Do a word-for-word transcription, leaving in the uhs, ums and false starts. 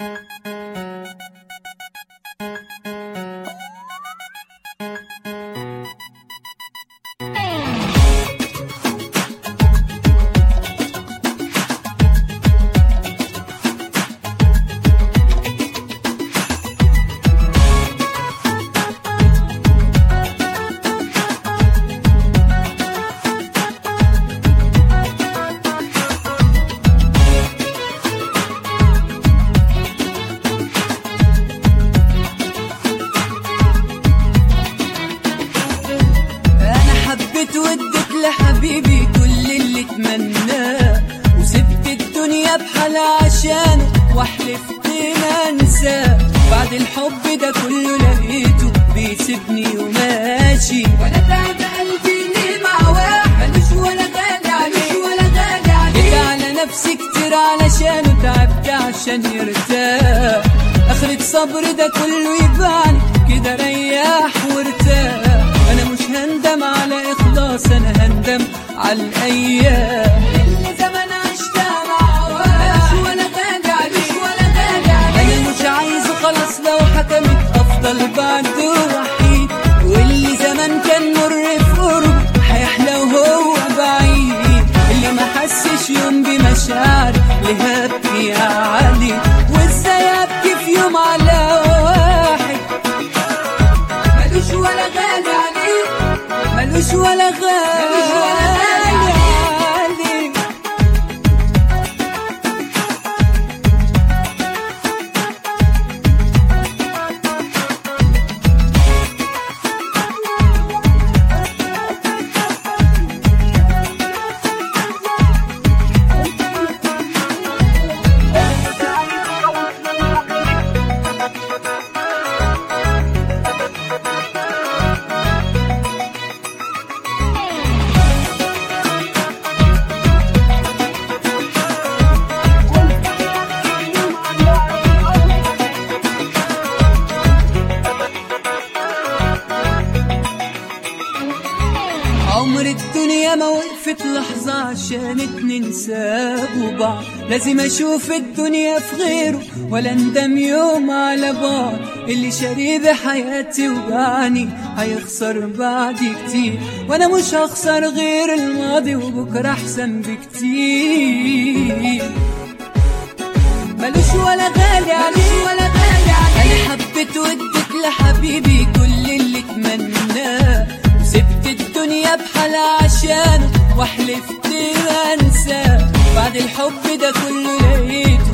ودك لحبيبي كل اللي اتمناه، وسبت الدنيا بحالها عشانه وحلفت ما انساه. بعد الحب ده كله لقيته بيسيبني وماشي، وانا تعب قلبي ليه مع واحد ملوش ولا غالي عليه ولا غالي عليه. جيت على نفسي كتير علشانه، تعبت عشان يرتاح. اخرة صبر ده كله يبعني كده ريح وارتاح. انا مش هندم على اخلاص، انا هندم على الايام اللي زمان عشتها مع واحد مش ولا غالي عليه ولا غالي عليه. انا مش عايزه خلاص، لو حكمت افضل بعده وحيد. واللي زمان كان مر في قرب هيحلى وهو بعيد. اللي ما حسش يوم بمشاعر ليه ابكي عليه، وازاي ابكي في يوم على واحد ملوش ولا غالي عليه، ملوش ولا غالي عليه. عمر الدنيا ما وقفت لحظة عشان اتنين سابوا بعض. لازم اشوف الدنيا في غيره ولا اندم يوم على بعض. اللي شاريه بحياتي وبعني هيخسر بعدي كتير، وانا مش هخسر غير الماضي وبكرة احسن بكتير. ملوش ولا غالي عليه ولا غالي عليه. انا حبيت ودك لحبيبي كل اللي اتمناه، سبت الدنيا بحالها عشانه وحلفت ما انساه. بعد الحب ده كله لقيته